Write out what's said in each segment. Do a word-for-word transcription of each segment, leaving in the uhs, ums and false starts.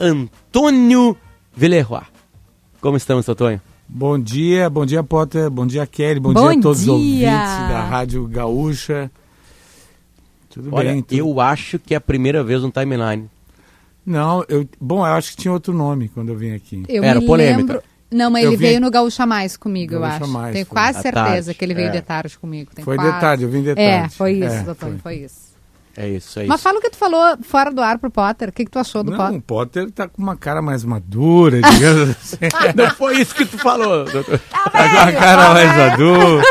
Antônio Villeroy. Como estamos, Antônio? Bom dia, bom dia, Potter, bom dia, Kelly, bom, bom dia a todos dia. os ouvintes da Rádio Gaúcha. Tudo Olha, bem? Tudo... eu acho que é a primeira vez no Timeline. Não, eu, bom, eu acho que tinha outro nome quando eu vim aqui. Eu Era me polêmica. Lembro... Não, mas eu ele vim... veio no Gaúcha Mais comigo, Gaúcha eu acho. Mais, Tenho foi. quase À certeza tarde. que ele veio É. de tarde comigo. Tenho Foi quase... de tarde, eu vim de tarde. É, foi isso, é, doutor, foi. foi. foi isso. É isso, é isso. Mas fala o que tu falou fora do ar pro Potter. O que, que tu achou do Não, Potter? o Potter tá com uma cara mais madura, digamos assim. Não foi isso que tu falou, doutor. Tá com uma cara mais madura.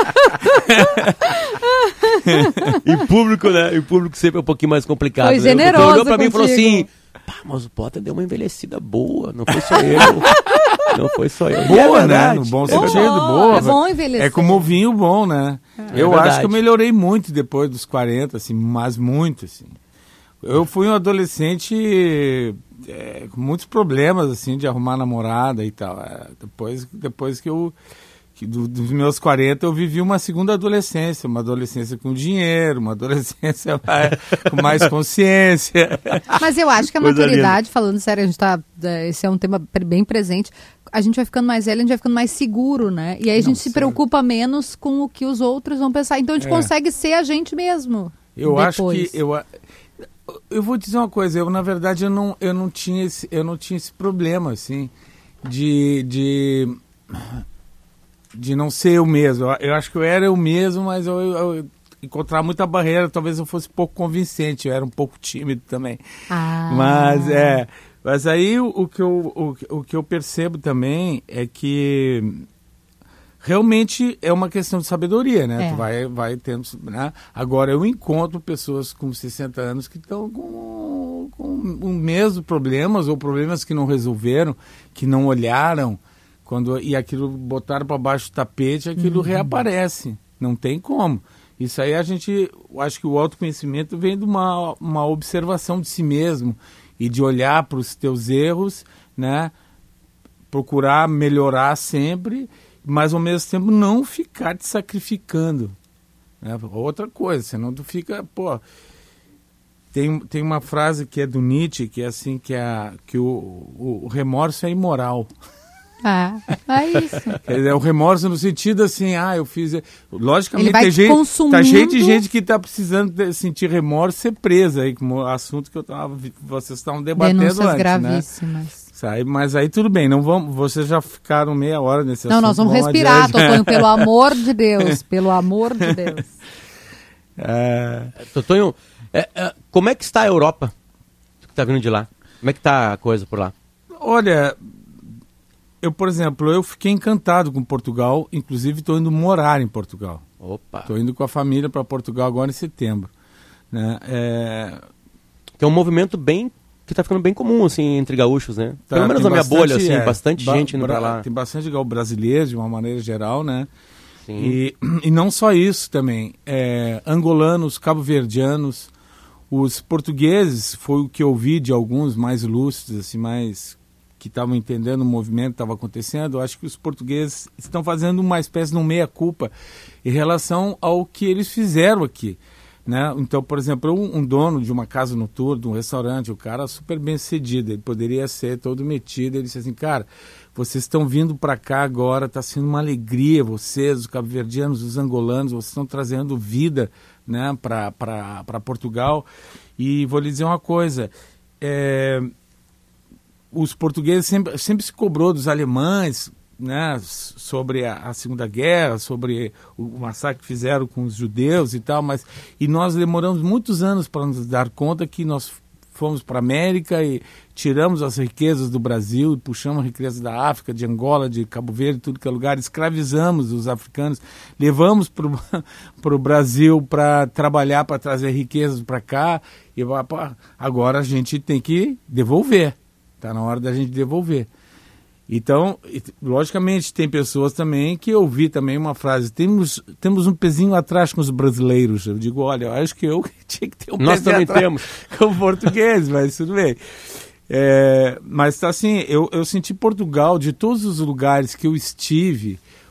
Em público, né? Em público sempre é um pouquinho mais complicado. Foi né? generoso O doutor olhou pra mim e falou contigo. assim, pá, mas o Potter deu uma envelhecida boa, não foi só eu. Não foi só eu. E Boa, é né? verdade. No bom É sentido, verdade. boa. É bom envelhecer. É como o vinho bom, né? É eu verdade. acho que eu melhorei muito depois dos quarenta, assim, mas muito, assim. Eu fui um adolescente é, com muitos problemas, assim, de arrumar namorada e tal. É, depois, depois que eu... Que do, dos meus quarenta eu vivi uma segunda adolescência, uma adolescência com dinheiro, uma adolescência mais, com mais consciência. Mas eu acho que a Coisa maturidade, falando sério, a gente tá, esse é um tema bem presente, a gente vai ficando mais velho, a gente vai ficando mais seguro, né? E aí a gente Não, se sério. preocupa menos com o que os outros vão pensar. Então a gente É. consegue ser a gente mesmo. Eu depois. acho que... Eu, eu vou dizer uma coisa, eu na verdade eu não, eu não, tinha, esse, eu não tinha esse problema, assim, de... de de não ser eu mesmo. Eu, eu acho que eu era eu mesmo, mas eu, eu, eu encontrava muita barreira, talvez eu fosse pouco convincente, eu era um pouco tímido também. Ah. Mas é, mas aí o, o, que eu, o, o que eu percebo também é que realmente é uma questão de sabedoria, né? É. Tu vai, vai tendo, né? Agora eu encontro pessoas com sessenta anos que estão com, com o mesmo problemas ou problemas que não resolveram, que não olharam. Quando, e aquilo botaram para baixo do tapete, aquilo uhum. reaparece. Não tem como. Isso aí a gente, eu acho que o autoconhecimento vem de uma, uma observação de si mesmo e de olhar para os teus erros, né? Procurar melhorar sempre, mas ao mesmo tempo não ficar te sacrificando. Né? Outra coisa, senão tu fica, pô... Tem, tem uma frase que é do Nietzsche, que é assim, que, é, que o, o, o remorso é imoral. Ah, é isso. É o remorso no sentido assim, ah, eu fiz... Logicamente, Ele vai tem gente, consumindo... tá cheio de gente que está precisando de sentir remorso ser presa, aí, como assunto que eu tava, vocês estavam debatendo Denúncias antes, gravíssimas. né? Sai, mas aí tudo bem, não vamos, vocês já ficaram meia hora nesse Não, assunto. nós vamos vamos respirar, adiante. Totonho, pelo amor de Deus, pelo amor de Deus. É... Totonho, é, é, como é que está a Europa? Que está vindo de lá? Como é que está a coisa por lá? Olha... Eu, por exemplo, eu fiquei encantado com Portugal, inclusive estou indo morar em Portugal. Opa! Estou indo com a família para Portugal agora em setembro. Né? É... Que é um movimento bem, que está ficando bem comum, assim, entre gaúchos, né? Tá, Pelo menos na minha bolha, assim, é, bastante ba- gente indo bra- para lá. Tem bastante gaúcho brasileiro, de uma maneira geral, né? Sim. E, e não só isso também. É, angolanos, cabo-verdianos, os portugueses, foi o que eu vi de alguns mais lúcidos, assim, mais... que estavam entendendo o movimento que estava acontecendo. Eu acho que os portugueses estão fazendo uma espécie de um meia-culpa em relação ao que eles fizeram aqui. Né? Então, por exemplo, um, um dono de uma casa noturna, de um restaurante, o cara super bem sucedido, ele poderia ser todo metido, ele disse assim, cara, vocês estão vindo para cá agora, está sendo uma alegria, vocês, os cabo-verdianos, os angolanos, vocês estão trazendo vida, né, para Portugal. E vou lhe dizer uma coisa, é... os portugueses sempre, sempre se cobrou dos alemães, né, sobre a, a Segunda Guerra, sobre o, o massacre que fizeram com os judeus e tal, mas e nós demoramos muitos anos para nos dar conta que nós fomos para a América e tiramos as riquezas do Brasil e puxamos riquezas da África, de Angola, de Cabo Verde, tudo que é lugar, escravizamos os africanos, levamos para o Brasil para trabalhar, para trazer riquezas para cá, e agora a gente tem que devolver. Está na hora da gente devolver. Então, logicamente, tem pessoas também que eu ouvi também uma frase, temos, temos um pezinho atrás com os brasileiros. Eu digo, olha, eu acho que eu tinha que ter um Nós pezinho também atrás temos. com o português, mas tudo bem. É, mas assim, eu, eu senti Portugal, de todos os lugares que eu estive,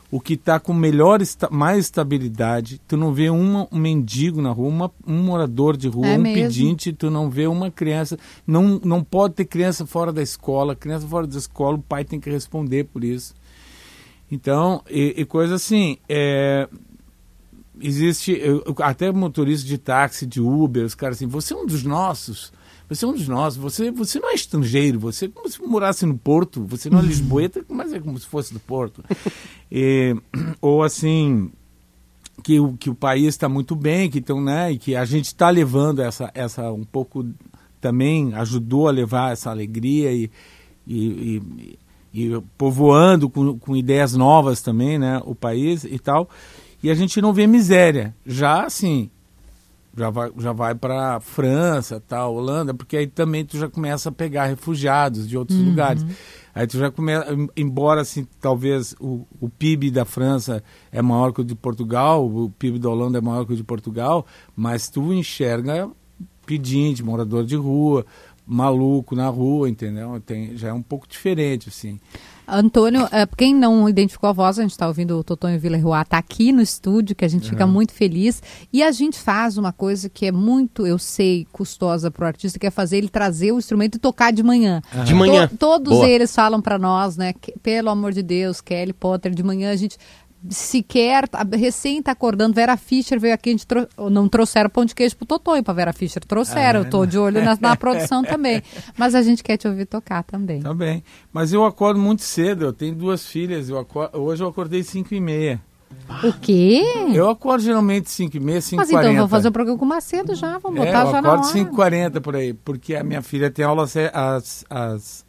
o que está com melhor, esta, mais estabilidade. Tu não vê uma, um mendigo na rua, uma, um morador de rua, é um mesmo? pedinte, tu não vê uma criança. Não, não pode ter criança fora da escola. Criança fora da escola, o pai tem que responder por isso. Então, e, e coisa assim, é, existe, eu, até motorista de táxi, de Uber, os caras assim, você é um dos nossos. Você é um dos nossos, você, você não é estrangeiro, você é como se morasse no Porto, você não é lisboeta, mas é como se fosse do Porto. E, ou assim, que o, que o país está muito bem, que então, né, e que a gente está levando essa, essa um pouco, também ajudou a levar essa alegria e, e, e, e povoando com, com ideias novas também, né, o país e tal. E a gente não vê miséria, já assim... Já vai, já vai para França, tal, Holanda, porque aí também tu já começa a pegar refugiados de outros uhum. lugares. Aí tu já começa, embora assim, talvez o, o P I B da França é maior que o de Portugal, o P I B da Holanda é maior que o de Portugal, mas tu enxerga pedinte, morador de rua, maluco na rua, entendeu? Tem, já é um pouco diferente, assim. Antônio, quem não identificou a voz, a gente está ouvindo o Totonho Villarroa, está aqui no estúdio, que a gente fica uhum. muito feliz. E a gente faz uma coisa que é muito, eu sei, custosa para o artista, que é fazer ele trazer o instrumento e tocar de manhã. Uhum. De manhã. To, todos Boa. eles falam para nós, né? Que, pelo amor de Deus, Kelly Potter, de manhã a gente... sequer, recém está acordando, Vera Fischer veio aqui, a gente trou- não trouxeram pão de queijo pro Totonho, para Vera Fischer trouxeram, ah, eu tô de olho na, na produção também, mas a gente quer te ouvir tocar também. Também, mas eu acordo muito cedo, eu tenho duas filhas, eu acordo, hoje eu acordei cinco e meia. O quê? Eu acordo geralmente cinco e meia, cinco e quarenta. Mas então vamos fazer o programa com mais cedo já, vamos é, botar já na hora. Eu acordo cinco e quarenta por aí, porque a minha filha tem aula às... às...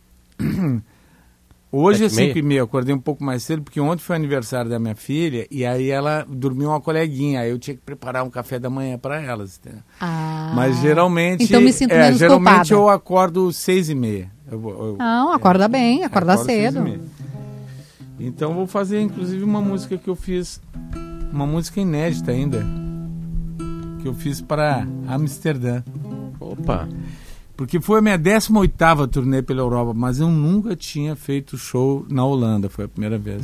Hoje é cinco e meia, eu acordei um pouco mais cedo, porque ontem foi aniversário da minha filha, e aí ela dormiu uma coleguinha, aí eu tinha que preparar um café da manhã para elas. Entendeu? Ah, mas geralmente... Então me sinto é, menos geralmente culpada. eu acordo seis e meia. Eu, eu, Não, acorda é, bem, acorda acordo cedo. Então vou fazer, inclusive, uma música que eu fiz, uma música inédita ainda, que eu fiz para Amsterdã. Opa! Porque foi a minha décima oitava turnê pela Europa, mas eu nunca tinha feito show na Holanda, foi a primeira vez.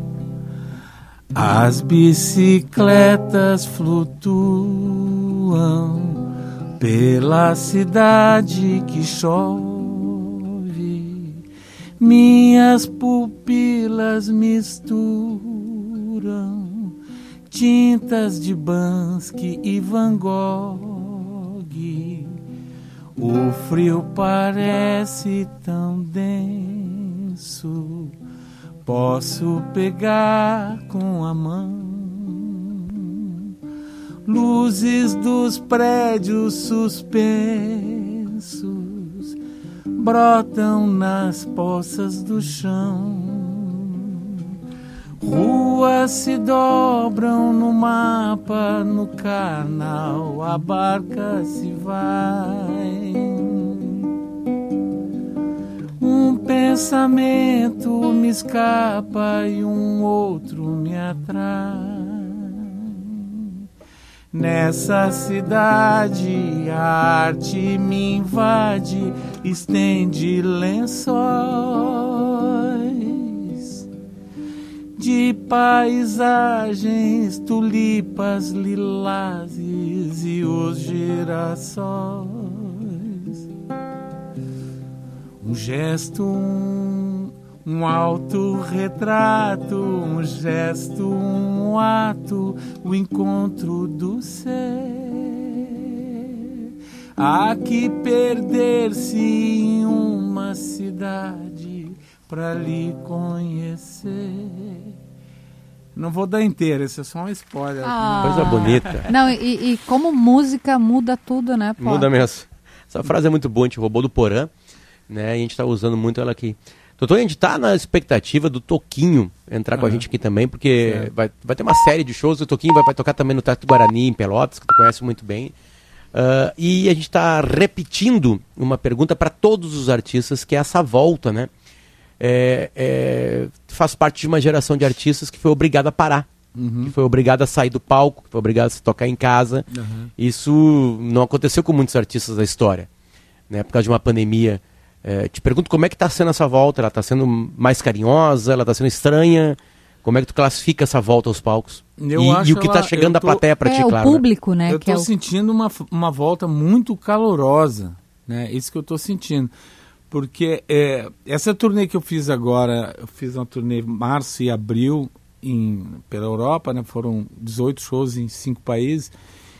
As bicicletas flutuam pela cidade que chove, minhas pupilas misturam tintas de Banksy e Van Gogh. O frio parece tão denso, posso pegar com a mão. Luzes dos prédios suspensos brotam nas poças do chão. Ruas se dobram no mapa, no canal a barca se vai. Um pensamento me escapa e um outro me atrai. Nessa cidade a arte me invade, estende lençóis de paisagens, tulipas, lilazes e os girassóis. Um gesto, um, um autorretrato, um gesto, um ato, o encontro do ser. Há que perder-se em uma cidade para lhe conhecer. Não vou dar inteira, esse é só um spoiler. Ah. Coisa bonita. Não, e, e como música muda tudo, né? Pô? Muda mesmo. Essa frase é muito boa, a gente roubou do Porã, né? E a gente está usando muito ela aqui. Doutor, a gente está na expectativa do Toquinho entrar ah, com a gente aqui também, porque é. vai, vai ter uma série de shows. O Toquinho vai, vai tocar também no Teatro Guarani, em Pelotas, que tu conhece muito bem. Uh, e a gente está repetindo uma pergunta para todos os artistas, que é essa volta, né? É, é, faz parte de uma geração de artistas que foi obrigada a parar, uhum. que foi obrigada a sair do palco, que foi obrigada a se tocar em casa. Uhum. Isso não aconteceu com muitos artistas da história, né? Por causa de uma pandemia. É, te pergunto como é que está sendo essa volta. Ela está sendo mais carinhosa? Ela está sendo estranha? Como é que tu classifica essa volta aos palcos? Eu e, acho e o que está ela, chegando da tô, plateia para é, ti, o claro. O público, né? Eu estou é o... sentindo uma, uma volta muito calorosa, né? Isso que eu estou sentindo. Porque é, essa turnê que eu fiz agora, eu fiz uma turnê março e abril em, pela Europa, né? Foram dezoito shows em cinco países.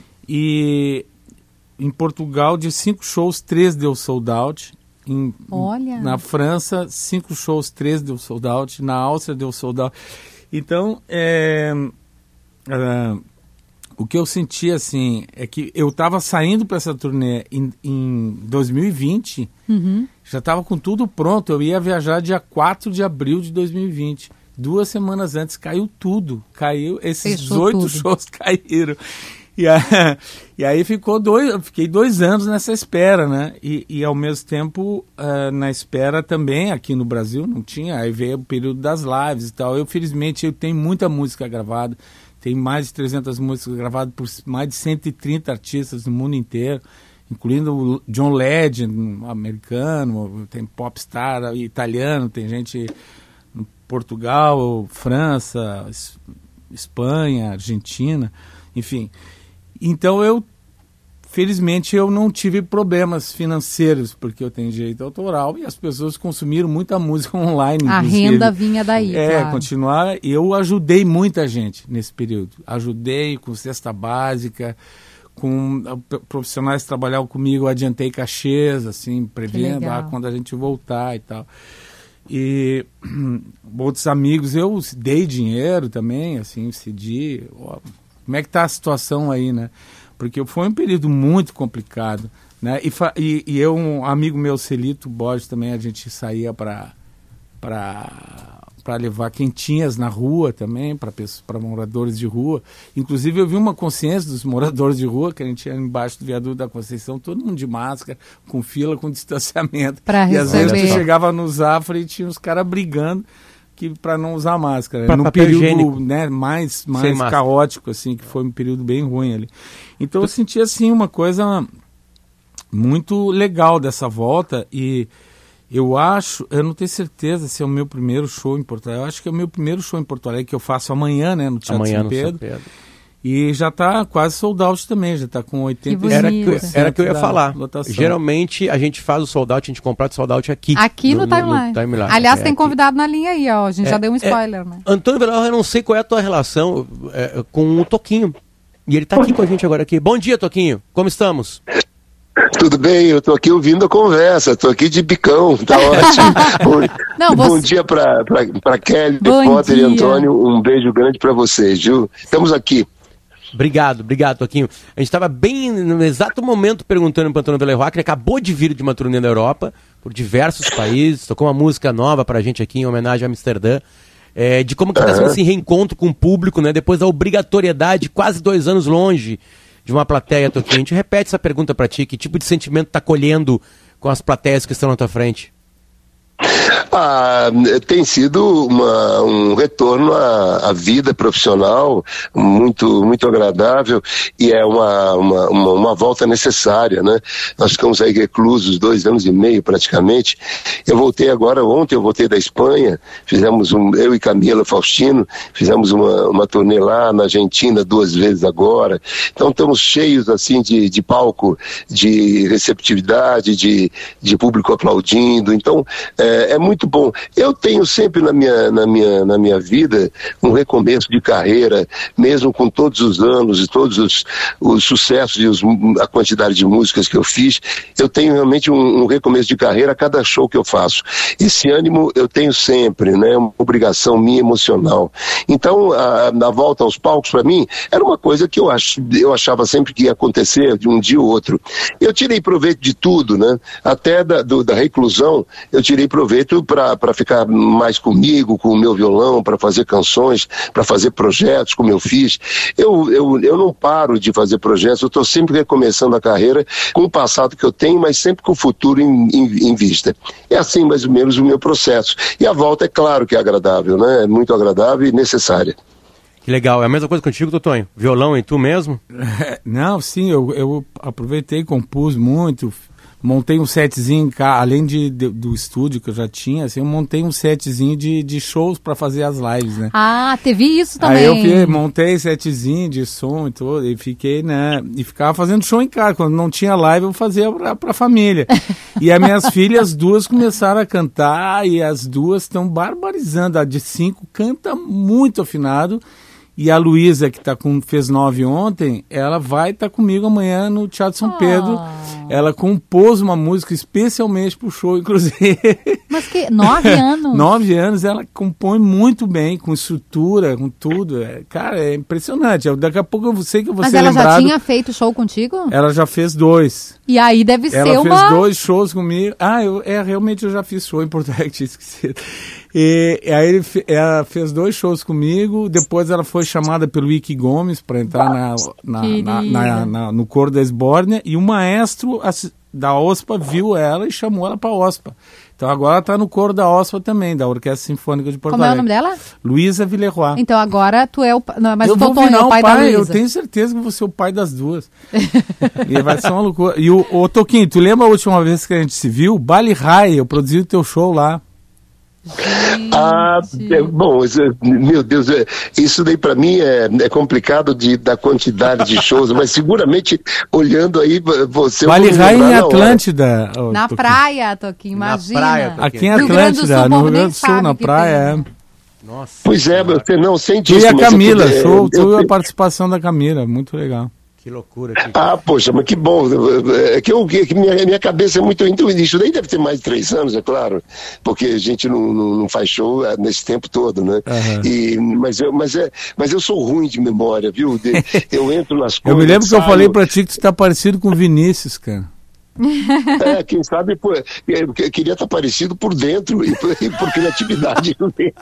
E em Portugal, de cinco shows, três deu sold out. Em, Olha. Na França, cinco shows, três deu sold out. Na Áustria deu sold out. Então, é, é, o que eu senti, assim, é que eu estava saindo para essa turnê em, em dois mil e vinte, uhum. já estava com tudo pronto. Eu ia viajar dia quatro de abril de dois mil e vinte. Duas semanas antes caiu tudo. Caiu, esses dezoito shows caíram. E, a, e aí ficou dois, eu fiquei dois anos nessa espera, né? E, e ao mesmo tempo, uh, na espera também, aqui no Brasil, não tinha, aí veio o período das lives e tal. Eu, felizmente, eu tenho muita música gravada, tem mais de trezentas músicas gravadas por mais de cento e trinta artistas no mundo inteiro, incluindo o John Legend, americano, tem popstar italiano, tem gente em Portugal, França, Espanha, Argentina, enfim. Então eu, felizmente, eu não tive problemas financeiros, porque eu tenho direito autoral e as pessoas consumiram muita música online. A inclusive. renda vinha daí, É, claro. continuar. Eu ajudei muita gente nesse período. Ajudei com cesta básica, com profissionais que trabalhavam comigo, eu adiantei cachês, assim, prevendo ah, quando a gente voltar e tal. E outros amigos, eu dei dinheiro também, assim, cedi. Ó, como é que tá a situação aí, né? Porque foi um período muito complicado, né? E, e, e eu, um amigo meu, Celito Borges, também, a gente saía para para levar quentinhas na rua também, para moradores de rua. Inclusive, eu vi uma consciência dos moradores de rua, que a gente ia embaixo do viaduto da Conceição, todo mundo de máscara, com fila, com distanciamento. Pra e às vezes receber. tu chegava no Zafra e tinha uns caras brigando para não usar máscara. Pra Num papel período, higiênico. né, mais, mais caótico, assim, que foi um período bem ruim ali. Então eu senti, assim, uma coisa muito legal dessa volta e eu acho, eu não tenho certeza se é o meu primeiro show em Porto Alegre, eu acho que é o meu primeiro show em Porto Alegre que eu faço amanhã, né, no Teatro Amanhã São no Pedro. São Pedro. E já está quase sold out também, já está com oitenta Que Era que, bonito. era que eu ia falar. lotação. Geralmente a gente faz o sold out, a gente compra o sold out aqui. Aqui no, no, timeline. no timeline. Aliás, É, tem aqui. convidado na linha aí, ó. A gente É, já deu um é. spoiler, né? Antônio Velar, eu não sei qual é a tua relação é, com o Toquinho. E ele está aqui com a gente agora aqui. Bom dia, Toquinho. Como estamos? Tudo bem, eu tô aqui ouvindo a conversa, tô aqui de bicão, tá ótimo. Bom, Não, bom você... dia pra, pra, pra Kelly, Bom Potter dia. e Antônio, um beijo grande pra vocês, viu? Estamos aqui. Obrigado, obrigado, Toquinho. A gente estava bem no exato momento perguntando para o Antônio Velar, que ele acabou de vir de uma turnê na Europa, por diversos países, tocou uma música nova para a gente aqui em homenagem a Amsterdã, é, de como que está sendo esse reencontro com o público, né, depois da obrigatoriedade, quase dois anos longe de uma plateia, Toquinho. A gente repete essa pergunta para ti, que tipo de sentimento está colhendo com as plateias que estão na tua frente? Ah, tem sido uma, um retorno à, à vida profissional muito, muito agradável e é uma, uma, uma, uma volta necessária, né? Nós ficamos aí reclusos dois anos e meio praticamente. Eu voltei agora, ontem eu voltei da Espanha, fizemos um, eu e Camila Faustino, fizemos uma, uma turnê lá na Argentina duas vezes agora. Então estamos cheios assim de, de palco, de receptividade, de, de público aplaudindo. Então é, é muito bom. Eu tenho sempre na minha, na minha, na minha vida um recomeço de carreira, mesmo com todos os anos e todos os, os sucessos e os, a quantidade de músicas que eu fiz, eu tenho realmente um, um recomeço de carreira a cada show que eu faço. Esse ânimo eu tenho sempre, né? Uma obrigação minha emocional. Então, a, a volta aos palcos, para mim, era uma coisa que eu, ach, eu achava sempre que ia acontecer de um dia ou outro. Eu tirei proveito de tudo, né? Até da, do, da reclusão, eu tirei proveito para ficar mais comigo, com o meu violão, para fazer canções, para fazer projetos, como eu fiz. Eu, eu, eu não paro de fazer projetos, eu estou sempre recomeçando a carreira com o passado que eu tenho, mas sempre com o futuro em, em, em vista. É assim mais ou menos o meu processo. E a volta é claro que é agradável, né? É muito agradável e necessária. Que legal. É a mesma coisa contigo, Totonho? Violão e tu mesmo? Não, sim, eu, eu aproveitei, compus muito, montei um setzinho, além de, de, do estúdio que eu já tinha, assim, eu montei um setzinho de, de shows para fazer as lives, né? Ah, teve isso também. Aí eu fiquei, montei setzinho de som e tudo, e fiquei, né, e ficava fazendo show em casa. Quando não tinha live, eu fazia pra, pra família. E as minhas filhas, duas começaram a cantar, e as duas estão barbarizando. A de cinco canta muito afinado. E a Luísa, que tá com, fez nove ontem, ela vai estar tá comigo amanhã no Teatro São Pedro. Oh. Ela compôs uma música especialmente pro show, inclusive. Mas que nove anos? Nove anos, ela compõe muito bem, com estrutura, com tudo. É, cara, é impressionante. Eu, daqui a pouco eu sei que eu vou Mas ser lembrado. Mas ela já tinha feito show contigo? Ela já fez dois. E aí deve ela ser uma... Ela fez dois shows comigo. Ah, eu, é, realmente eu já fiz show em Porto Alegre, tinha esquecido. E, e aí ele, ela fez dois shows comigo, depois ela foi chamada pelo Ike Gomes para entrar na, na, na, na, na, no coro da Esbórnia, e o maestro da OSPA viu ela e chamou ela para a OSPA. Então agora ela está no coro da OSPA também, da Orquestra Sinfônica de Porto Como Alegre. Como é o nome dela? Luísa Villeroy. Então agora tu é o... Não, mas eu o Totó é o pai, pai da Luísa. Eu tenho certeza que vou ser o pai das duas. E vai ser uma loucura. E o, o Toquinho, tu lembra a última vez que a gente se viu? Bali High, eu produzi o teu show lá. Gente. Ah, é, bom, meu Deus, é, isso daí para mim é, é complicado de, da quantidade de shows, mas seguramente olhando aí você... Vale High em Atlântida. Oh, na Toquinho. Praia, Toquinho, imagina. Na praia, Toquinho. Aqui em Atlântida, no Rio Grande do Sul, na praia. Tem, né? Nossa. Pois é, você não sente tu isso. E a Camila, eu, show, eu, eu, eu, a participação da Camila, muito legal. Que loucura. Que... Ah, poxa, mas que bom. É que, eu, que minha, minha cabeça é muito... Isso daí deve ter mais de três anos, é claro, porque a gente não, não, não faz show nesse tempo todo, né? Uhum. E, mas, eu, mas, é, mas eu sou ruim de memória, viu? De, eu entro nas coisas... Eu me lembro que saio... eu falei pra ti que tu tá parecido com o Vinícius, cara. É, quem sabe pô, eu queria estar parecido por dentro e por, e por criatividade.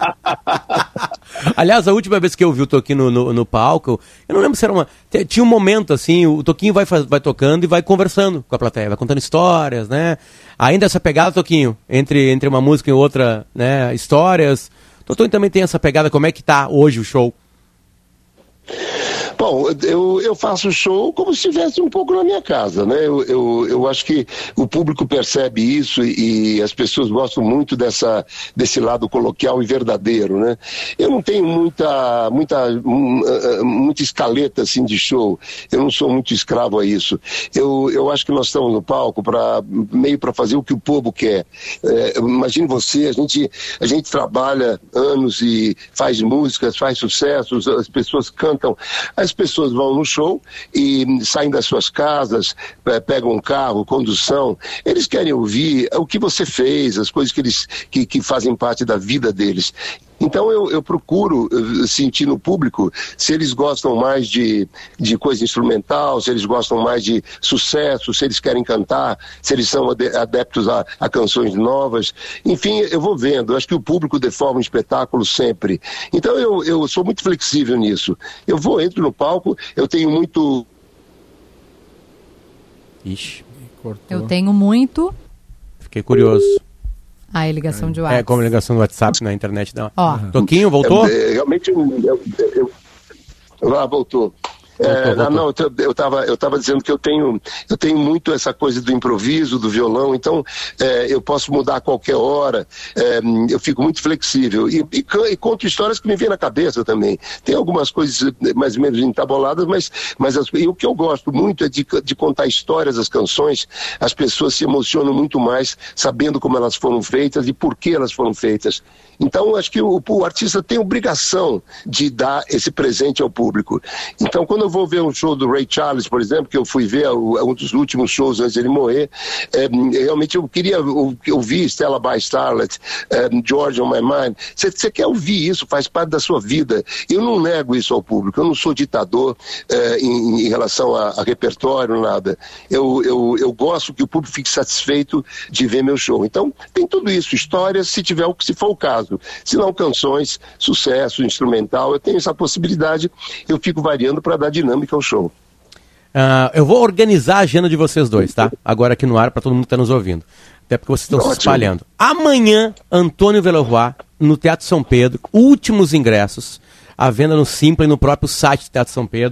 Aliás, a última vez que eu vi o Toquinho no, no, no palco, eu não lembro se era uma... Tinha um momento assim, o Toquinho vai, vai tocando e vai conversando com a plateia, vai contando histórias, né? Ainda essa pegada, Toquinho, entre, entre uma música e outra, né? Histórias. O Toquinho também tem essa pegada, como é que tá hoje o show? Bom, eu, eu faço show como se estivesse um pouco na minha casa, né? Eu, eu, eu acho que o público percebe isso e, e as pessoas gostam muito dessa, desse lado coloquial e verdadeiro, né? Eu não tenho muita, muita, muita escaleta assim de show, eu não sou muito escravo a isso. Eu, eu acho que nós estamos no palco para meio para fazer o que o povo quer. É, imagine você, a gente, a gente trabalha anos e faz músicas, faz sucessos, as pessoas cantam. As pessoas vão no show e saem das suas casas, pegam um carro, condução, eles querem ouvir o que você fez, as coisas que, eles, que, que fazem parte da vida deles. Então eu, eu procuro sentir no público se eles gostam mais de, de coisa instrumental, se eles gostam mais de sucesso, se eles querem cantar, se eles são adeptos a, a canções novas. Enfim, eu vou vendo. Eu acho que o público deforma um espetáculo sempre. Então eu, eu sou muito flexível nisso. Eu vou, entro no palco, eu tenho muito... Ixi, cortou. Eu tenho muito... Fiquei curioso. Ah, é ligação de WhatsApp. É, como ligação do WhatsApp na internet. Não. Ó. Toquinho, voltou? É, realmente, eu, eu, eu, ah, voltou. É, voltou, não, voltou. eu estava eu tava dizendo que eu tenho, eu tenho muito essa coisa do improviso, do violão, então é, eu posso mudar a qualquer hora, é, eu fico muito flexível e, e, e conto histórias que me vêm na cabeça também. Tem algumas coisas mais ou menos entabuladas, mas, mas as, e o que eu gosto muito é de, de contar histórias das canções. As pessoas se emocionam muito mais sabendo como elas foram feitas e por que elas foram feitas. Então, acho que o, o artista tem obrigação de dar esse presente ao público. Então, quando eu vou ver um show do Ray Charles, por exemplo, que eu fui ver um dos últimos shows antes dele morrer, é, realmente eu queria ouvir Stella by Starlet, é, George on My Mind. Você quer ouvir isso, faz parte da sua vida. Eu não nego isso ao público, eu não sou ditador é, em, em relação a, a repertório, nada. Eu, eu, eu gosto que o público fique satisfeito de ver meu show. Então, tem tudo isso, histórias, se tiver, se for o caso. Se não canções, sucesso, instrumental, eu tenho essa possibilidade, eu fico variando para dar dinâmica ao show. Uh, eu vou organizar a agenda de vocês dois, tá? Agora aqui no ar, para todo mundo que está nos ouvindo. Até porque vocês estão se espalhando. Amanhã, Antônio Villeroy, no Teatro São Pedro, últimos ingressos, à venda no Simpla e no próprio site do Teatro São Pedro.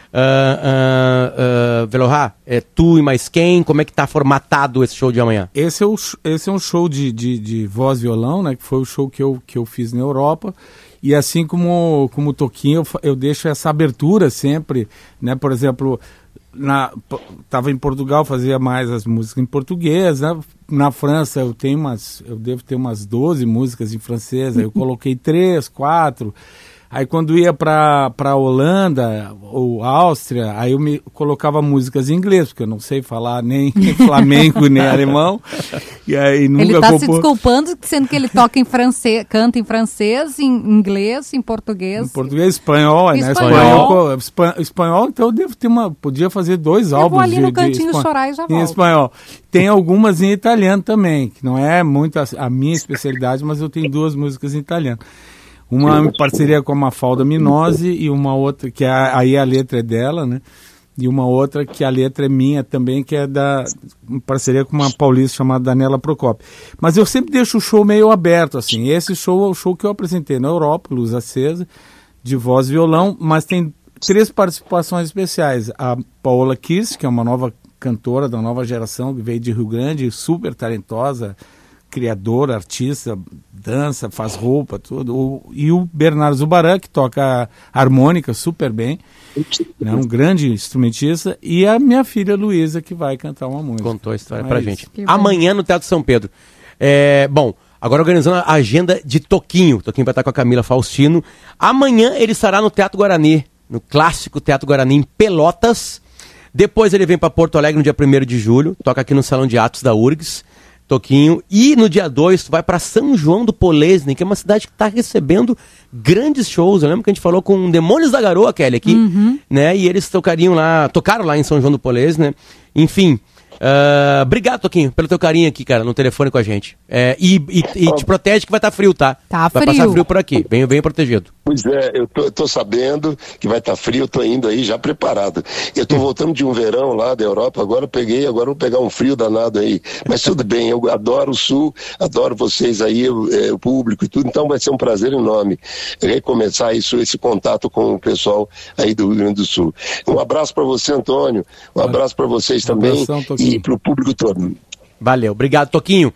Uh, uh, uh, Velorra, é tu e mais quem? Como é que tá formatado esse show de amanhã? Esse é, o, esse é um show de, de, de voz e violão, né? Que foi o show que eu, que eu fiz na Europa. E assim como, como o Toquinho, eu, eu deixo essa abertura sempre, né? Por exemplo, na, tava em Portugal, fazia mais as músicas em português, né? Na França eu tenho umas, eu devo ter umas doze músicas em francês, aí eu coloquei três, quatro. Aí quando ia para para Holanda ou Áustria, aí eu me colocava músicas em inglês, porque eu não sei falar nem flamengo nem alemão. E aí nunca ele está compor... se desculpando, sendo que ele toca em francês, canta em francês, em inglês, em português. Em português, espanhol, né? Espanhol. Espanhol, espanhol, então eu devo ter uma, podia fazer dois eu álbuns vou ali de, no de cantinho espan... chorar e já volto. Em espanhol. Tem algumas em italiano também, que não é muito a, a minha especialidade, mas eu tenho duas músicas em italiano. Uma em parceria com a Mafalda Minozzi e uma outra, que é, aí a letra é dela, né? E uma outra que a letra é minha também, que é da em parceria com uma paulista chamada Daniela Procopio. Mas eu sempre deixo o show meio aberto, assim. Esse show é o show que eu apresentei na Europa, Luz Acesa, de voz e violão, mas tem três participações especiais. A Paola Kirst, que é uma nova cantora da nova geração, que veio de Rio Grande, super talentosa, criadora, artista, dança, faz roupa, tudo. O, e o Bernardo Zubaran, que toca harmônica super bem, né, um grande instrumentista, e a minha filha Luísa, que vai cantar uma música. Contou a história então, pra é gente. Que Amanhã no Teatro São Pedro. É, bom, agora organizando a agenda de Toquinho. Toquinho vai estar com a Camila Faustino. Amanhã ele estará no Teatro Guarani, no clássico Teatro Guarani em Pelotas. Depois ele vem para Porto Alegre no dia primeiro de julho, toca aqui no Salão de Atos da U R G S. Toquinho, e no dia dois tu vai para São João do Polesne, que é uma cidade que está recebendo grandes shows. Eu lembro que a gente falou com Demônios da Garoa, Kelly, aqui, uhum. né? E eles tocariam lá, tocaram lá em São João do Polesne, né? Enfim, uh, obrigado, Toquinho, pelo teu carinho aqui, cara, no telefone com a gente. É, e, e, e te protege que vai estar tá frio, tá? Tá vai frio. passar frio por aqui, bem, bem protegido. Pois é, eu tô, tô sabendo que vai estar tá frio, eu tô indo aí já preparado. Eu tô voltando de um verão lá da Europa, agora eu peguei, agora vou pegar um frio danado aí. Mas tudo bem, eu adoro o Sul, adoro vocês aí, o, é, o público e tudo, então vai ser um prazer enorme recomeçar isso, esse contato com o pessoal aí do Rio Grande do Sul. Um abraço para você, Antônio, um abraço para vocês também e para o público todo. Valeu, obrigado, Toquinho.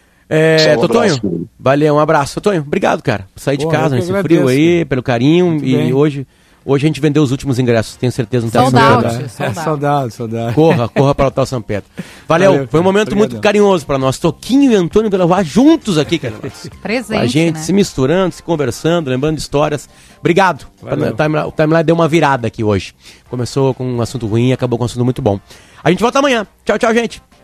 É, um Totonho, abraço, valeu, um abraço. Totonho, obrigado, cara, por sair Pô, de casa nesse frio aí, pelo carinho. Muito e bem. hoje hoje a gente vendeu os últimos ingressos, tenho certeza. Não sold out, sold é, saudade, saudade. Corra, corra para o Hotel São Pedro. Valeu, valeu foi um momento obrigado. muito carinhoso para nós. Toquinho e Antônio Velorra juntos aqui, cara. Presente, a gente né? se misturando, se conversando, lembrando de histórias. Obrigado. Valeu. O timeline, o timeline deu uma virada aqui hoje. Começou com um assunto ruim e acabou com um assunto muito bom. A gente volta amanhã. Tchau, tchau, gente.